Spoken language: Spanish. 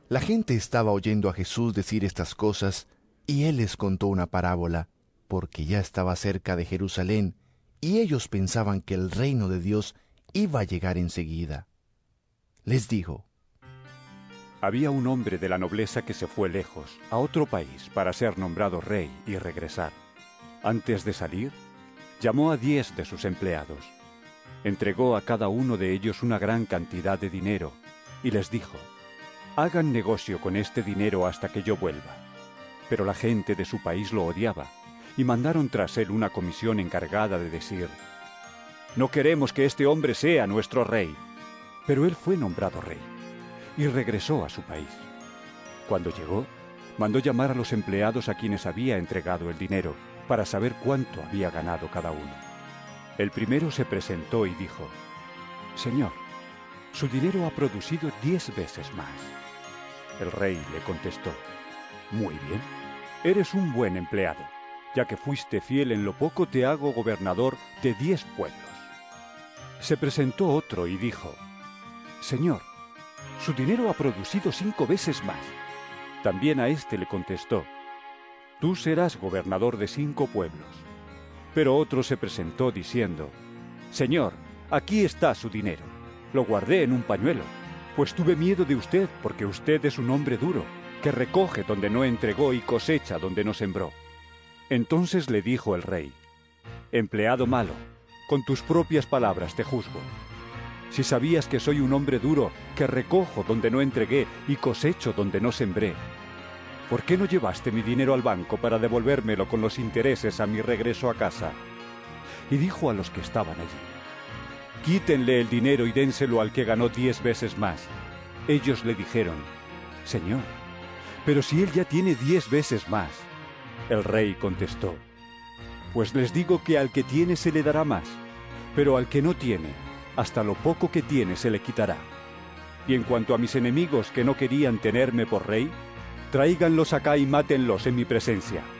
La gente estaba oyendo a Jesús decir estas cosas, y él les contó una parábola, porque ya estaba cerca de Jerusalén, y ellos pensaban que el reino de Dios iba a llegar enseguida. Les dijo: Había un hombre de la nobleza que se fue lejos, a otro país, para ser nombrado rey y regresar. Antes de salir, llamó a 10 de sus empleados. Entregó a cada uno de ellos una gran cantidad de dinero, y les dijo: hagan negocio con este dinero hasta que yo vuelva. Pero la gente de su país lo odiaba, y mandaron tras él una comisión encargada de decir: no queremos que este hombre sea nuestro rey. Pero él fue nombrado rey, y regresó a su país. Cuando llegó, mandó llamar a los empleados a quienes había entregado el dinero, para saber cuánto había ganado cada uno. El primero se presentó y dijo: Señor, su dinero ha producido 10 veces más. El rey le contestó: muy bien, eres un buen empleado. Ya que fuiste fiel en lo poco, te hago gobernador de 10 pueblos. Se presentó otro y dijo: Señor, su dinero ha producido 5 veces más. También a éste le contestó: tú serás gobernador de 5 pueblos. Pero otro se presentó diciendo: Señor, aquí está su dinero. Lo guardé en un pañuelo, pues tuve miedo de usted, porque usted es un hombre duro, que recoge donde no entregó y cosecha donde no sembró. Entonces le dijo el rey: empleado malo, con tus propias palabras te juzgo. Si sabías que soy un hombre duro, que recojo donde no entregué y cosecho donde no sembré, ¿por qué no llevaste mi dinero al banco para devolvérmelo con los intereses a mi regreso a casa? Y dijo a los que estaban allí: quítenle el dinero y dénselo al que ganó 10 veces más. Ellos le dijeron: Señor, pero si él ya tiene 10 veces más. El rey contestó: pues les digo que al que tiene se le dará más, pero al que no tiene, hasta lo poco que tiene se le quitará. Y en cuanto a mis enemigos que no querían tenerme por rey, tráiganlos acá y mátenlos en mi presencia.